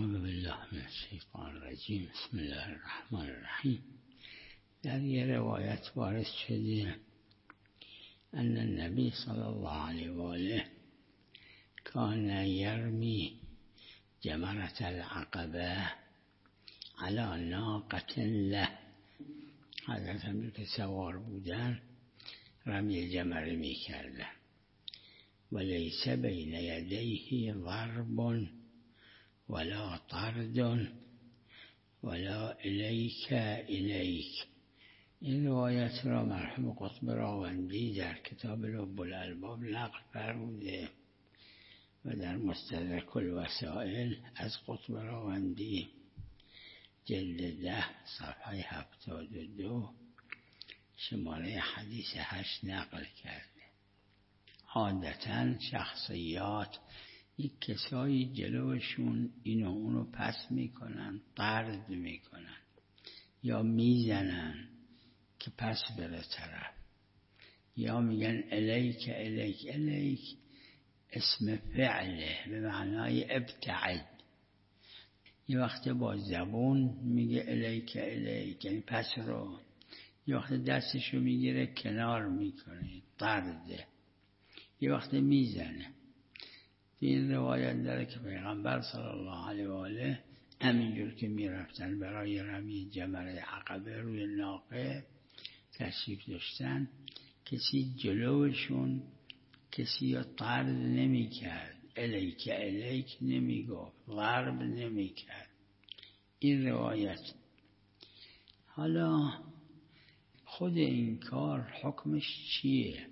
اعوذ بالله من الشیطان الرجیم بسم الله الرحمن الرحیم. در یه روایت وارد شده ان النبی صلی الله علیه و آله کان یرمی جمرة العقبه علی ناقة له. حضرت همین که سوار بودن رمی جمره می کردن. ولیس بین یدیه ضرب ولا طرد ولا الیک الیک. این روایت را مرحوم قطب راوندی در کتاب لب الالباب نقل فرموده و در مستدرک الوسائل از قطب راوندی جلد 10 صفحه 72 شماره حدیث 8 نقل کرده. عادتاً شخصیات یک کسایی جلوشون اینو اونو پس میکنن، طرد میکنن یا میزنن که پس بره طرف، یا میگن الیک الیک. الیک اسم فعله به معنای ابتعد. یه وقت با زبون میگه الیک الیک یعنی پس رو، یه وقت دستشو میگیره کنار میکنه طرده، یه وقت میزنه. این روایت داره که پیغمبر صلی الله علیه و آله همینجور که میرفتن برای رمی جمره عقبه روی ناقه تشریف داشتن، کسی جلوشون کسی رو طرد نمی کرد، الیک الیک نمی گفت، ضرب نمی کرد. این روایت. حالا خود این کار حکمش چیه؟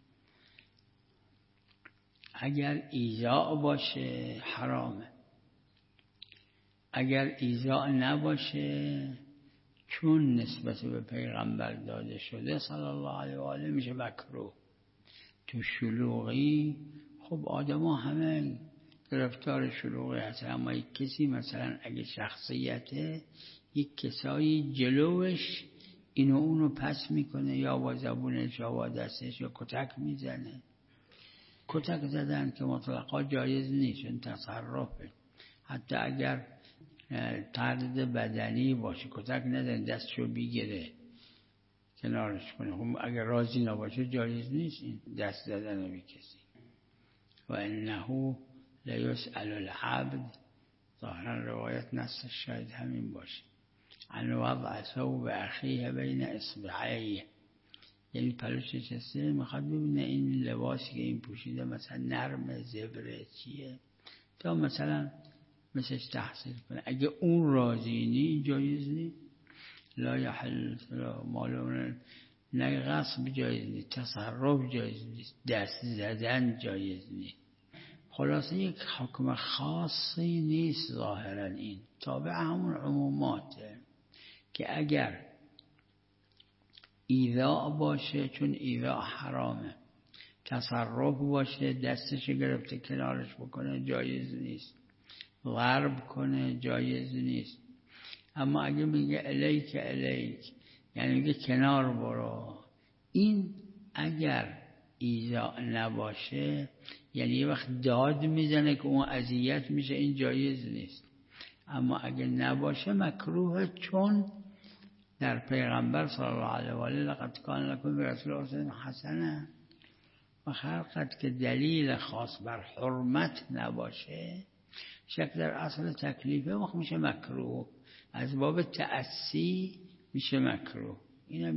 اگر ایذاء باشه حرامه، اگر ایذاء نباشه چون نسبت به پیغمبر داده شده صلی الله علیه و آله میشه مکروه. تو شلوغی خب آدم ها همه گرفتار شلوغی هست، اما یک کسی مثلا اگه شخصیته یک کسایی جلوش اینو اونو پس میکنه یا با زبونش یا با دستش یا کتک میزنه. کتک زدن که مطلقا جایز نیست، این تصرفه. حتی اگر طرد بدنی باشه کتک ندن، دستشو بگیره کنارش کنه، خب اگر راضی نباشه جایز نیست این دست زدن به کسی. و انه لیسأل العبد، ظاهرا روایت نصش شاید همین باشه، عن وضع ثوب اخیه بین اصبعیه، یعنی پلوش چسته میخواد ببینه این لباسی که این پوشیده مثلا نرم زبره چیه تا مثلا مثلش تحصیل کنه. اگه اون راضی نی جایز نی. لا یحل مالون، نه غصب جایز نی، تصرف جایز نیست، دست زدن جایز نی. خلاصه یک حکم خاصی نیست ظاهرا، این تابع همون عموماته که اگر ایذاء باشه چون ایذاء حرامه، تصرف باشه دستش گرفته کنارش بکنه جایز نیست، ضرب کنه جایز نیست. اما اگه میگه الیک الیک یعنی میگه کنار برو، این اگر ایذاء نباشه یعنی یه وقت داد میزنه که اون اذیت میشه، این جایز نیست. اما اگه نباشه مکروه، چون در پیغمبر صلی الله علیه و آله لقد کان لکم فی رسول الله اسوة حسنه و خلقت که دلیل خاص بر حرمت نباشه، شک در اصل تکلیفه وقت میشه مکروه، از باب تأسی میشه مکروه. اینم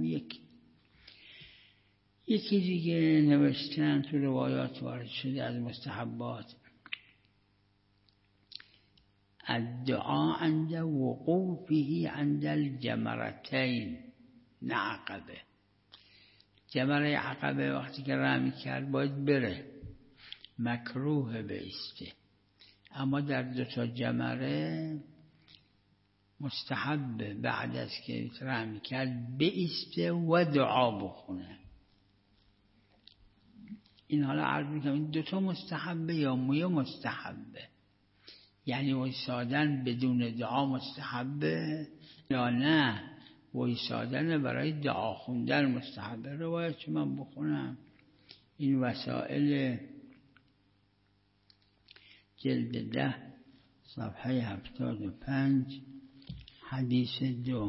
یکی دیگه نوشتن تو روایات وارد شده از مستحبات، الدعاء عند وقوفه عند الجمرتين عقبه. جمره عقبه وقتی که رمی کرد باید بره، مکروه بیسته، اما در دوتا جمره مستحب بعد از که رمی کرد بیسته و دعا بخونه. این حالا عرض میکنم این دوتا مستحبه یا مویه مستحبه، یعنی وایسادن بدون دعا مستحبه یا نه وایسادن برای دعا خوندن مستحبه. روایت که من بخونم این وسائل جلد 10 صفحه 75 حدیث 2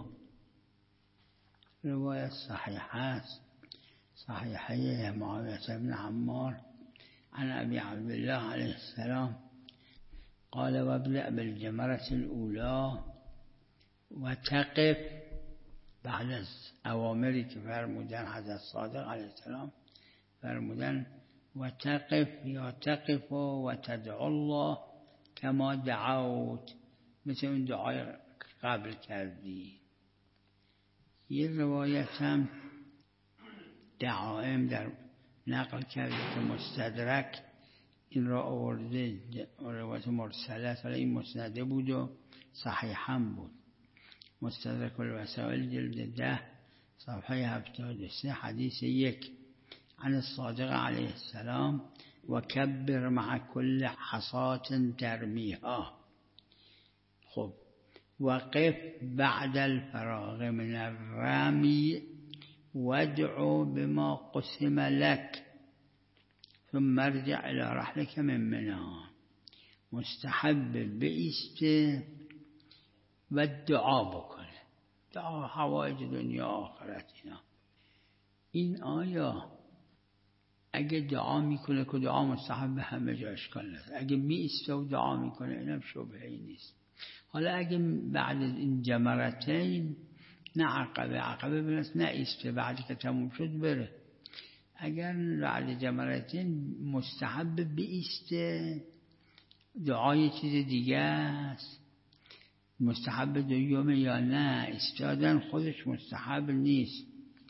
روایت صحیح است صحیحه معاویة بن عمار عن أبي عبد الله عليه السلام قال وابدأ بالجمرة الأولى وتقف بعد أوامری که فرمودن حضرت صادق علیه السلام فرمودن وتقف یا تقف و تدعو الله كما دعوت مثل اون دعای قبل کردی. یه روایت هم دعائم در نقل کرده که مستدرک این را آورده روایت مرسله ولی این مسنده بود و صحیح هم بود. مستدرک الوسائل جلد 10 صفحه 73 حدیث 1 عن الصادق علیه السلام وكبر مع كل حصاة ترميها. خب وقف بعد الفراغ من الرمي وادعو بما قسم لك ثم ارجع الى رحلك من منى. مستحب بایسته و دعا بکنه، دعا حوائج دنیا آخرت اینا. این آیا اگه دعا میکنه که دعا مستحب همه جا اشکال نداره، اگه میسته و دعا میکنه اینم شبهه ای نیست. حالا اگه بعد این جمرتین نه عقبه برست نه ایسته بعدی که تموم شد بره. اگر بعد جمرتین مستحب بیسته دعای چیز دیگه است، مستحب دویومه یا نه ایستادن خودش مستحب نیست.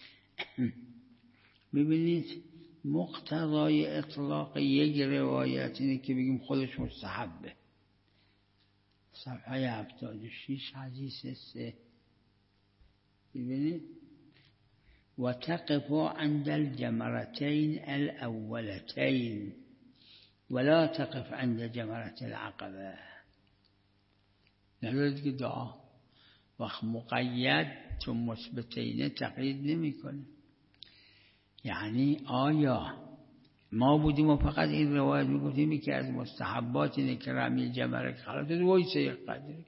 ببینید مقتضای اطلاق یک روایت اینه که بگیم خودش مستحبه. صفحه 76 حدیث 3 ببینید وتقف عند الجمرتين الأولتين ولا تقف عند جمرة العقبة. ندارد که دعا وقت مقید چون مثبتینه تقیید نمی کنه. یعنی آیا ما بودیم و فقط این روایت میگفتیم که از مستحبات اینه که رمی جمره خلاص وایسه یک قدری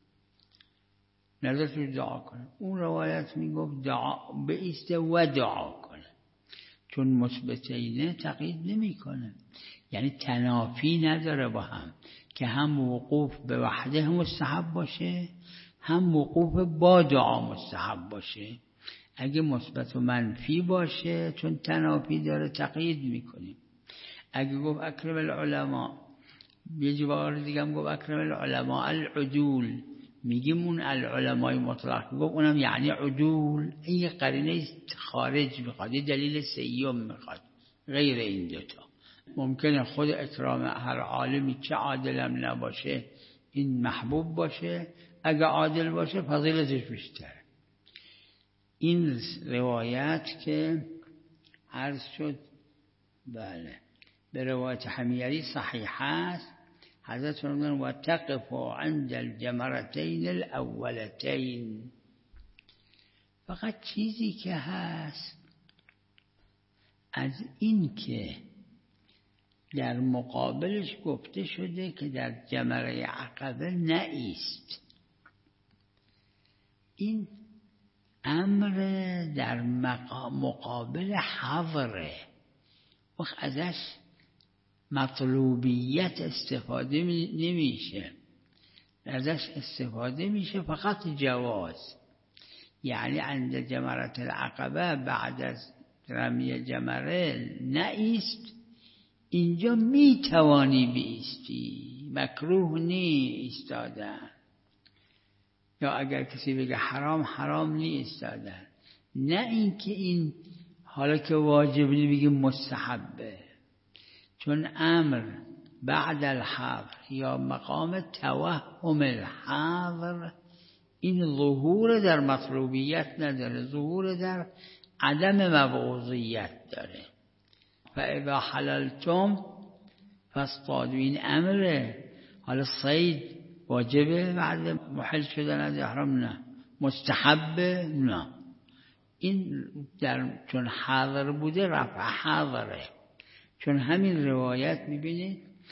نظرش رو دعا کنه. اون روایت میگفت دعا بایسته و دعا کنه چون مثبتینه تقیید نمی کنه، یعنی تنافی نداره با هم که هم وقوف به وحده مستحب باشه هم وقوف با دعا مستحب باشه. اگه مثبت و منفی باشه چون تنافی داره تقیید میکنیم. اگه گفت اکرم العلماء یه جوار دیگه هم گفت اکرم العلماء العدول میگیم اون العلماء مطلق گفت اونم یعنی عدول. این یه قرینه خارج میخواد، یه دلیل سیوم میخواد غیر این دوتا. ممکنه خود اکرام هر عالمی چه عادلم نباشه این محبوب باشه، اگه عادل باشه فضیلتش بیشتره. این روایت که عرض شد بله به روایت حمیری صحیح است. حضرت فرمودن و تقف عند الجمرتين الاولتين. فقط چیزی که هست از این که در مقابلش گفته شده که در جمره عقبه نایست، این امر در مقابل حضره وقت ازش مطلوبیت استفاده نمیشه، ازش استفاده میشه فقط جواز. یعنی عند جمرة العقبه بعد از رمی جمره نایست، اینجا میتوانی بیستی، مکروه نی ایستادن. یا اگر کسی بگه حرام نی ایستادن، نه اینکه این حالا که واجب نی بگیم مستحبه، چون امر بعد الحظر یا مقام توهم الحظر این ظهور در مطلوبیت نداره، ظهور در عدم مبعوضیت داره. فاذا حللتم فاصطادوا، این امره. حالا صید واجبه بعد محل شدن از احرام؟ نه. مستحبه؟ نه. این در چون حاضر بوده رفع حاضره. چون همین روایت میبینید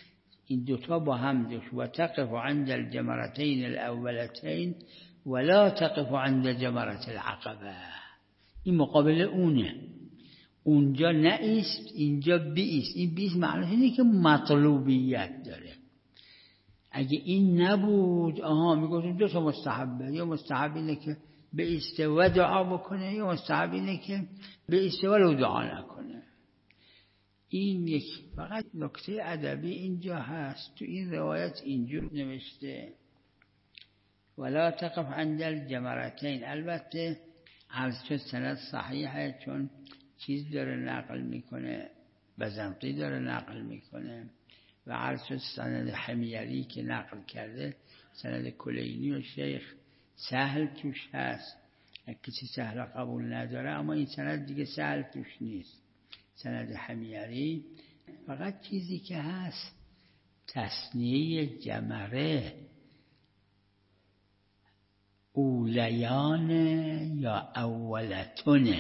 این دوتا با هم دوش و تقف عند الجمرتين الاولتين ولا تقف عند جمرة العقبه. این مقابل اونه. اونجا نایست، اینجا بیست. این بیست معنیش اینه که مطلوبیت داره. اگه این نبود میگفتیم دو تا مستحبه. یا مستحب اینه که بیسته و دعا بکنه، یا مستحب اینه که بیسته ولو دعا نکنه. این یک فقط نکته ادبی اینجا هست. تو این روایت اینجور نوشته ولا تقف عند الجمرتين. البته عرض شد سند صحیحه، چون چیز داره نقل میکنه، بزنقی داره نقل میکنه و عرض شد سند حمیری که نقل کرده سند کلینی و شیخ سهل توش هست. کسی سهل قبول نداره، اما این سند دیگه سهل توش نیست، سند حمیری. فقط چیزی که هست تثنیه جمره اولیان یا اولتونه،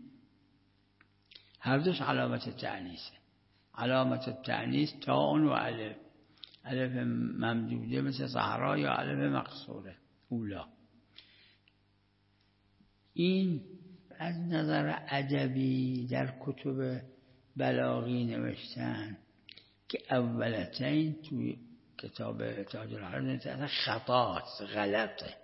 هر دوش علامت تأنیسه. علامت تأنیس تاء و الف، الف ممدوده مثل صحرا یا الف مقصوره اولا. این از نظر ادبی در کتب بلاغی نوشتن که اولتین توی کتاب تاج العرب خطاست، غلطه.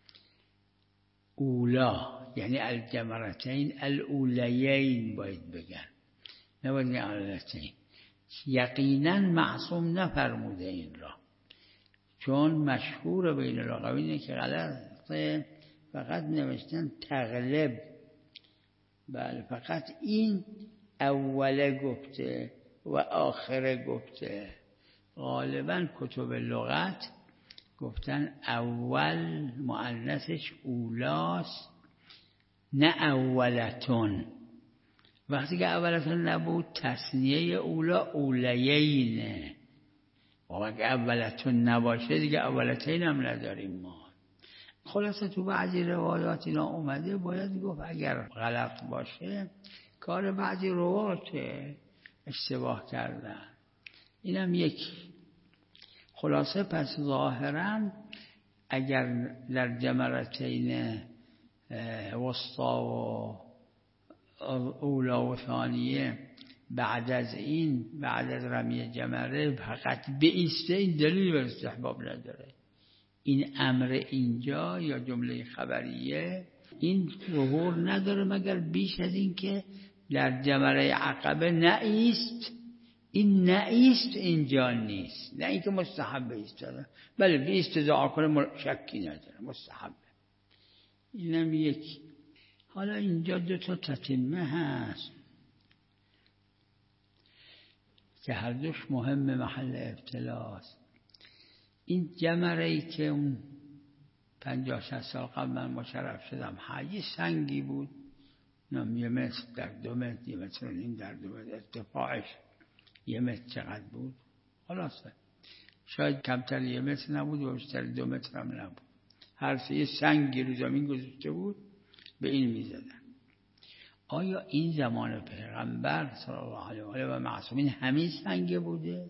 اولا یعنی الجمرتین الاولیین باید بگن، نباید بگن اولتین. یقینا معصوم نفرموده این را، چون مشهور بین الاقوین که غلطه. فقط نوشتن تغلب. بله فقط این اوله گفته و آخره گفته. غالبا کتب لغت گفتن اول مؤنثش اولاست نه اولتون. وقتی که اولتون نبود تثنیه اولا اولیینه. و اگه اولتون نباشه دیگه اولتین هم نداریم ما. خلاصه تو بعضی روایات اینا اومده، باید گفت اگر غلط باشه کار بعضی رواته، اشتباه کردن. اینم یک خلاصه. پس ظاهرا اگر در جمرتین وسطا و اولا و ثانیه بعد از رمی جمره فقط بیسته، این دلیل بر استحباب نداره. این امر اینجا یا جمله خبریه این ظهور نداره مگر بیش از این که در جمره عقبه نایست. این نایست اینجا نیست، نه اینکه مستحبه ایستاده. بله بیست دعا کنه شکی نداره، مستحبه. اینم یک. حالا اینجا دو تا تتمه هست که هر دوش مهم محل ابتلاست. این جمره‌ای که اون 50-60 سال قبل من مشرف شدم حاجی سنگی بود، یه متر در 2 متر، 1 متر و نیم در 2 متر، ارتفاعش 1 متر چقدر بود؟ خلاصه شاید کمتر 1 متر نبود و بیشتر 2 متر هم نبود. هر سه سنگی رو زمین گذاشته بود به این میزدن. آیا این زمان پیغمبر صلی الله علیه و آله و معصومین همین سنگ بوده؟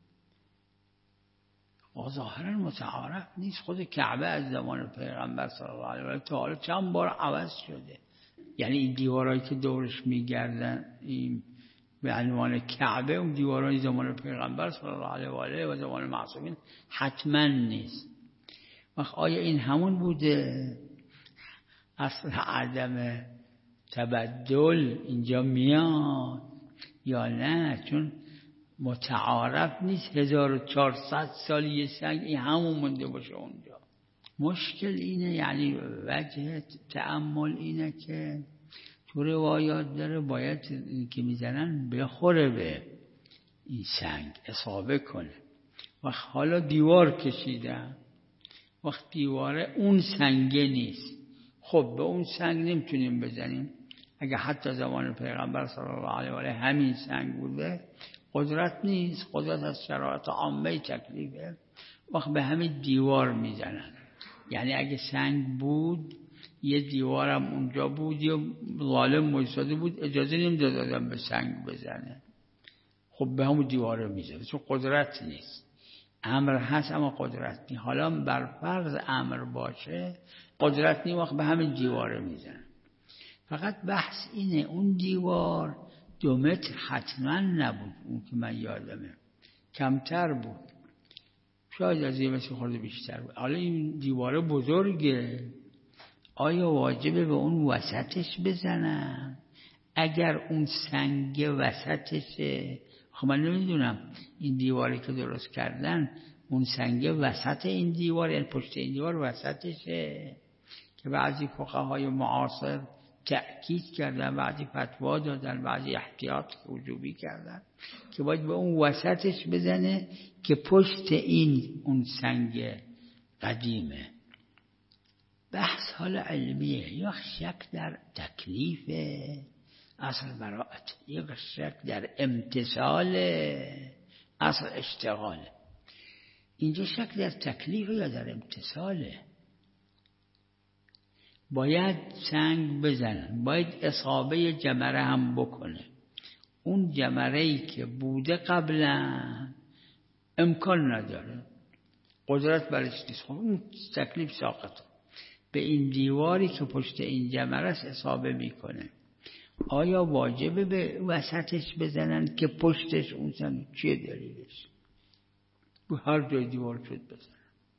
ظاهرا متعارف نیست. خود کعبه از زمان پیغمبر صلی الله علیه و آله تا حالا چند بار عوض شده. یعنی این دیوارایی که دورش میگردن این به عنوان کعبه، اون دیوارای زمان پیغمبر صلی الله علیه و آله و زمان معصومین حتما نیست. آیا این همون بوده؟ اصل عدم تبدل اینجا میاد یا نه؟ چون متعارف نیست 1400 سال یه سنگ این همون مونده باشه اونجا. مشکل اینه، یعنی وجه تأمل اینه که تو روایات داره باید که میزنن بخوره به این سنگ، اصابه کنه. وقت حالا دیوار کشیدن، وقت دیواره اون سنگه نیست، خب به اون سنگ نمیتونیم بزنیم. اگه حتی زمان پیغمبر صلی الله علیه و آله همین سنگ بوده، قدرت نیست، قدرت از شرایط عامه تکلیفه، وقت به همین دیوار میزنن. یعنی اگه سنگ بود یه دیوارم اونجا بود، یه ظالم وایساده بود اجازه نمیدادن به سنگ بزنه، خب به همون دیوار میزنه چون قدرت نیست. امر هست اما قدرت نی. حالا بر فرض امر باشه، قدرت نی، وقت به همین دیواره میزنن. فقط بحث اینه اون دیوار 2 متر حتما نبود، اون که من یادمه کمتر بود، شاید از 1 متر خورده بیشتر بود. حالا این دیواره بزرگه، آیا واجبه به اون وسطش بزنم؟ اگر اون سنگ وسطشه، خب من نمیدونم این دیواری که درست کردن اون سنگ وسط این دیوار، یعنی پشت این دیوار وسطشه، که بعضی فقهای معاصر تأکید کردن، بعضی فتوا دادن، بعضی احتیاط وجوبی کردن که باید به اون وسطش بزنه که پشت این اون سنگ قدیمه. بحث حال علمیه، یا شک در تکلیف اصل براءت، یا شک در امتثال اصل اشتغاله. اینجا شک در تکلیف یا در امتثاله. باید سنگ بزنن، باید اصابه جمره هم بکنه. اون جمره‌ای که بوده قبلا امکان نداره، قدرت برش نیست، خب اون تکلیف ساقط. به این دیواری که پشت این جمره است اصابه میکنه، آیا واجبه به وسطش بزنن که پشتش اون سنگ؟ چیه دلیلش؟ هر جای دیوار شد بزنن.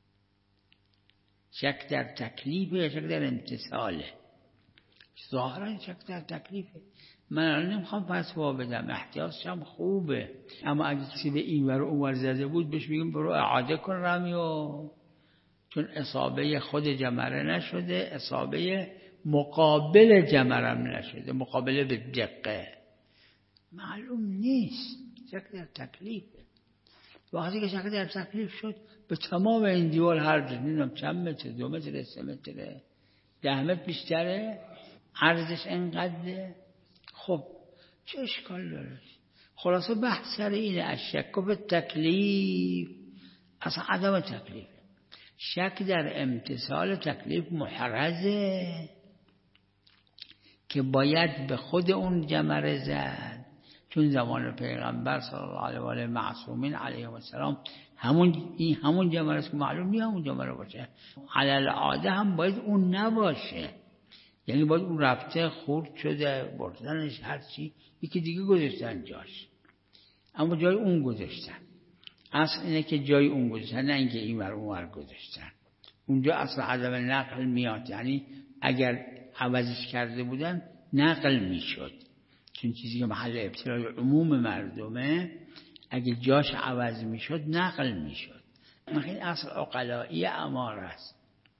شک در تکلیفه یا شک در امتثاله؟ ظاهرا شک در تکلیفه. من الان نمیخوام فتوا بدم، احتیاطش هم خوبه، اما اگه کسی به این ور اون ور زده بود بهش میگم برو اعاده کن رمیو، چون اصابه خود جمره نشده، اصابه مقابل جمرم نشده، مقابله به دقه معلوم نیست. شک در تکلیفه. وقتی که شک در تکلیف شد به تمام این دیوار هر جا نمیدونم چند متر، 2 متر، 3 متر، 10 متر بیشتره، عرضش اینقدره، خب چه اشکال داره؟ خلاصه بحث سر اینه، الشک فی التکلیف اصلا عدم تکلیف. شک در امتثال تکلیف محرزه که باید به خود اون جمره زد، چون زمان پیغمبر صلی الله علیه و آله معصومین علیه السلام همون جمره است که معلوم نیست همون جمره باشه. علی العاده هم باید اون نباشه، یعنی باید اون رفته خورد شده بردنش هرچی یکی دیگه گذاشتن جاش، اما جای اون گذاشتن. اصل اینه که جای اون گذاشتن، نه اینکه این ور اون ور گذاشتن. اونجا اصل عدم نقل میاد، یعنی اگر عوضش کرده بودن نقل میشد، چون چیزی که محل ابتلای عموم مردمه اگه جاش عوض میشد نقل میشد. این اصل عقلایی امار است.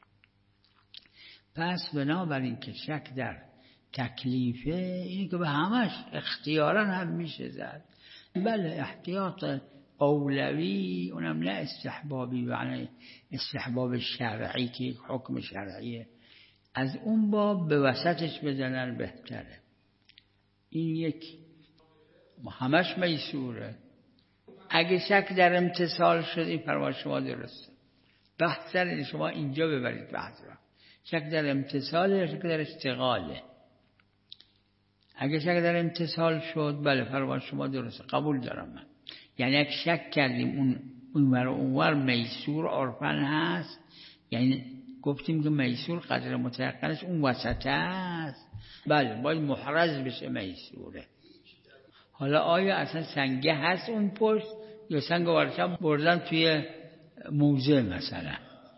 پس بنابراین که شک در تکلیفه، اینه که به همش اختیارا هم میشه زد. بله احتیاط اولوی، اونم نه استحبابی، معنی استحباب شرعی که یک حکم شرعیه، از اون باب به وسطش بزنن بهتره. این یک همش میسوره. اگه شک در امتثال شد، این فرمان شما درسته، بحث سر شما اینجا ببرید بحث را. شک در امتثال یا شک در اشتغاله؟ اگه شک در امتثال شد بله فرمان شما درسته، قبول دارم من. یعنی اگه شک کردیم اونور میسور عرفن هست، یعنی گفتیم که میسور قدر متیقنش اون وسط هست، بله باید محرز بشه میسوره. حالا آیا اصلا سنگه هست اون پشت یا سنگ ورشم بردن توی موزه مثلا؟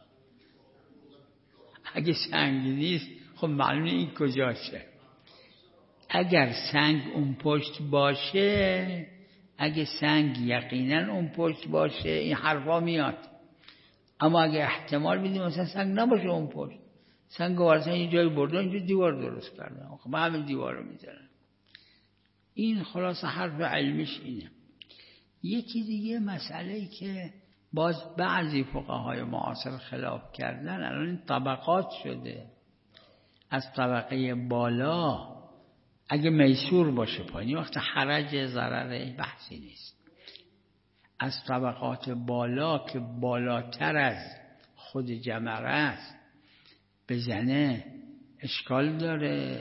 اگه سنگ نیست خب معلومه این کجاشه. اگر سنگ اون پشت باشه، اگه سنگ یقینا اون پشت باشه این حرفا میاد. اما اگه احتمال بدیم مثلا سنگ نباشه اون پشت، سنگ ورشم یه جایی بردن اینجا دیوار درست کردن، خب همین دیوار رو میزنن. این خلاصه حرف علمیش اینه. یکی دیگه مسئله‌ای که باز بعضی فقهای معاصر خلاف کردن، الان این طبقات شده. از طبقه بالا اگه میسور باشه پایین وقت حرج ضرر بحثی نیست. از طبقات بالا که بالاتر از خود جمره است بزنه اشکال داره.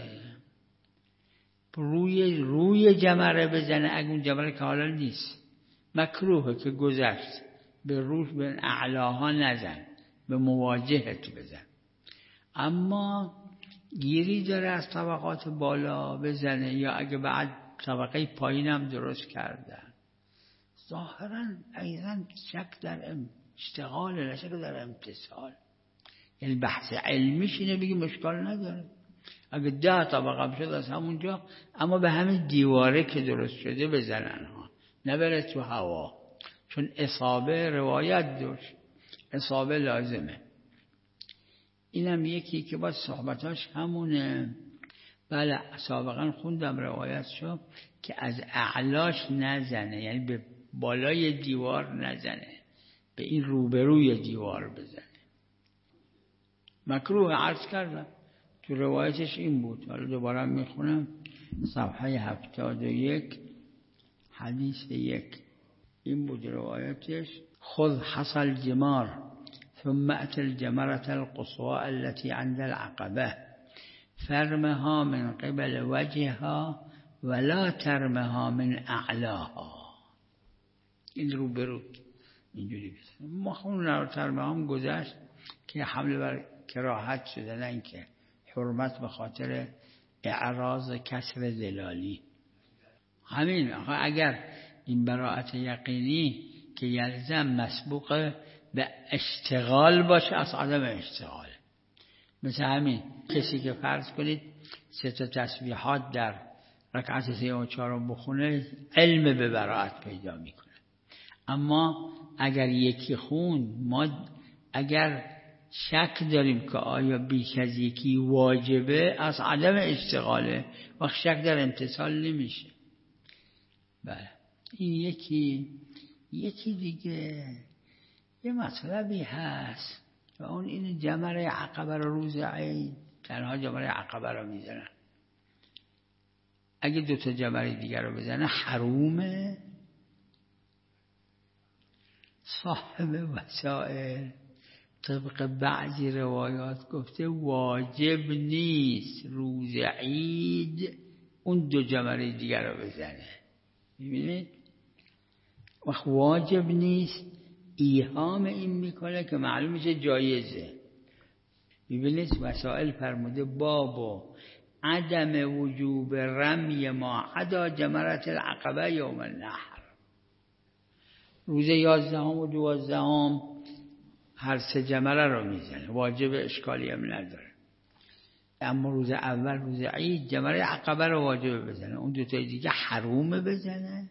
روی جمره بزنه، اگه اون جمره که حالا نیست مکروهه که گذشت، به روش به اعلاها نزن، به مواجهت بزن. اما گیری داره از طبقات بالا بزنه، یا اگه بعد طبقه پایینم درست کردن، ظاهرا ایضا شک در اشتغال، نه شک در امتصال. یعنی بحث علمیش اینه، بگیم اشکال نداره اگه 10 طبقه شد از همونجا، اما به همین دیواره که درست شده بزنن ها، نبره تو هوا، چون اصابه روایت داشت، اصابه لازمه. اینم یکی که با صحبتاش همونه. بله سابقا خوندم روایت شو که از اعلاش نزنه، یعنی به بالای دیوار نزنه، به این روبروی دیوار بزنه. مکروه عرض کردم تو روایتش این بود. حالا دوباره میخونم صفحه 71 حدیث 1 این بود روایتش: خذ حصى الجمار ثم ات الجمرة القصوى التي عند العقبة فرمها من قبل وجهها ولا ترمها من اعلاها. این روبرو اینجوری بزن. ما خون ترمها هم گذشت که حمله بر کراهت شده، نه اینکه حرمت به خاطر اعراض کسر دلالی. همین اگر این براءت یقینی که یلزم مسبوق به اشتغال باشه، از عدم اشتغال. مثل همین کسی که فرض کنید 3 تسبیحات در رکعت 3 و 4 بخونه، علم به براءت پیدا میکنه. اما اگر یکی خون، ما اگر شک داریم که آیا بیش از یکی واجبه، از عدم اشتغاله، وقت شک در امتصال نمیشه. بله این یکی دیگه یه مطلبی هست و اون این جمره عقبه رو روز عید تنها جمره عقبه رو میزنن. اگه 2 جمره دیگر رو بزنه حرومه. صاحب وسائل طبق بعضی روایات گفته واجب نیست روز عید اون 2 جمره دیگر رو بزنه. میبینید وقت واجب نیست، ایهام این میکنه که معلوم میشه جایزه. میبینید وسائل فرموده بابو عدم وجوب رمی ما عدا جمرة العقبه یوم النحر. روز 11 و 12 هر 3 جمره رو میزنه، واجب اشکالی هم نداره. اما روز اول روز عید جمره عقبه رو واجب بزنه، اون 2 دیگه حرومه بزنه،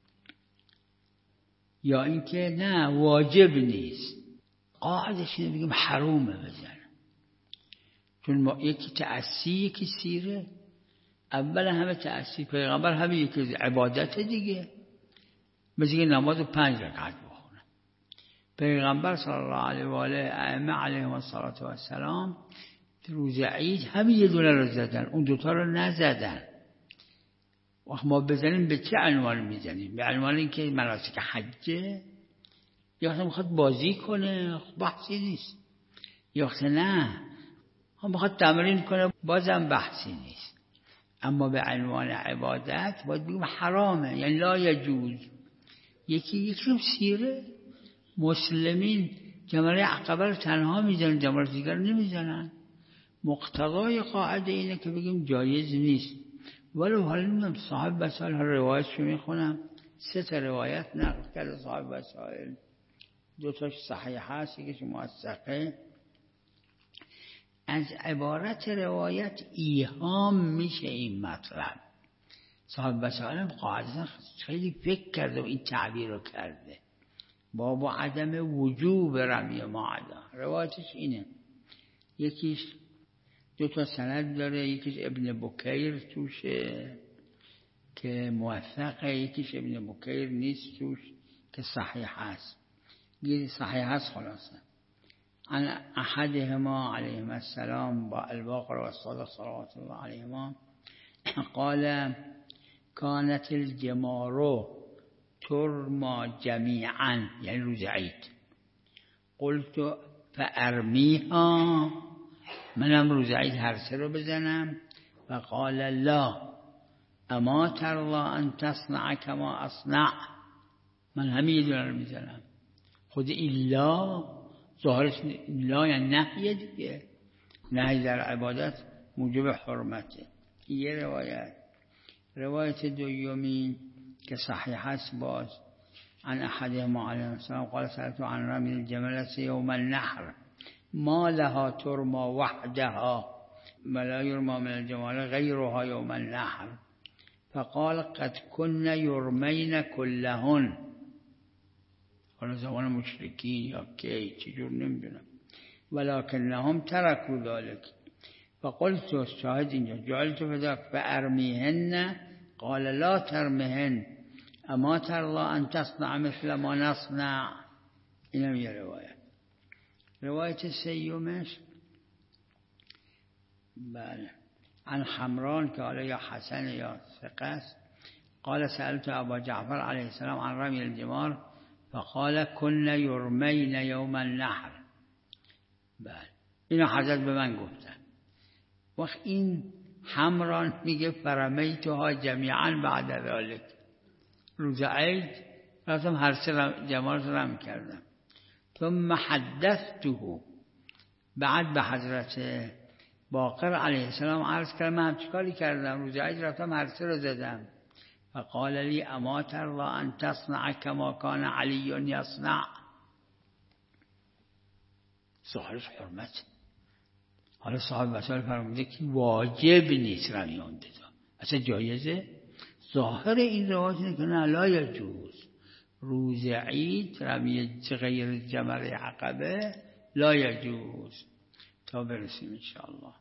یا اینکه نه واجب نیست، قاعدش اینه بگیم حرومه بزنه. چون یکی تأسی یکی سیره. اول همه تأسی پیغمبر همه یکی عبادت دیگه، مثل که نماز 5 رکعت بخونه. پیغمبر صلی الله علیه و آله ائمه علیهم الصلاة و السلام روز عید همین یه دونه رو زدن، اون 2 رو نزدن. وقت ما بزنیم به چه عنوان میزنیم؟ به عنوان اینکه مناسک حجه، یا اصلا میخواد بازی کنه، بحثی نیست. یا اصلا نه هم میخواد تمرین کنه، بازم بحثی نیست. اما به عنوان عبادت باید بگیم حرامه، یعنی لا یجوز. یکی سیره مسلمین جمره عقبه رو تنها میزنن، جمره دیگر نمیزنن. مقتضای قاعده اینه که بگیم جایز نیست. ولو حالا نمیدونم صاحب وسائل روایتشو میخونم، 3 روایت نقل کرده صاحب وسائل، 2 صحیح هست، یکیش موثقه. از عبارت روایت ایهام میشه این مطلب. صاحب وسائل قاعدتا خیلی فکر کرده و این تعبیر رو کرده. باب عدم وجوب رمی معدا، روایتش اینه. یکیش 2 سند داره، یکیش ابن بکیر توشه که موثقه، یکیش ابن بکیر نیست توش که صحیح هست. یه صحیح هست خلاصه. عن احدهما علیهم السلام با الباقر و الصادق صلوات الله علیهما قال كانت الجمار ترمى جميعا، یعنی روز عید. قلت فارمیها، منم روز عید هر 3 رو بزنم. فقال لا اما ترضى ان تصنع كما اصنع، من همین یه دونه رو میزنم. خود ایلا ظاهرش ایلا یعنی نهیه دیگه، نهی در عبادت موجب حرمته. یه روایت دومی که صحیح است باز عن احدهما علیه السلام قال سألت عن رمی الجمل یوم النحر ما لها ترمى وحدها ولا يرمى من الجمال غيرها يوم النحر فقال قد كن يرمين كلهن. حالا زمان مشرکین یا کی چجور نمیدونم، ولكنهم تركوا ذلك فقلت شاهد اینجا جعلت فذاك فأرميهن قال لا ترمهن اما ترضى ان تصنع مثل ما نصنع. اینم یه روایت سیومش بله عن حمران که حالا یا حسن یا ثقه است قال سألت ابا جعفر علیه السلام عن رمی الجمار فقال كن يرمين يوم النحر. بله اینو حضرت به من گفتن. وقت این حمران میگه فرمیتها جمیعا بعد ذلك، روز عید رفتم هر سه جمار رم کردم. ثم حدثته، بعد به حضرت باقر علیه السلام عرض کردم من هم چیکاری کردم، روز عید رفتم هر سه رو زدم. فقال لی اما ترضى ان تصنع كما كان علی یصنع. ظاهرش حرمت. حالا صاحب وسائل فرموده که واجب نیست رمی اون دتا، اصلا جایزه. ظاهر این روایت اینه که نه لا یجوز روز عید رمی غیر جمر عقبه لا یجوز. تا برسیم انشاءالله.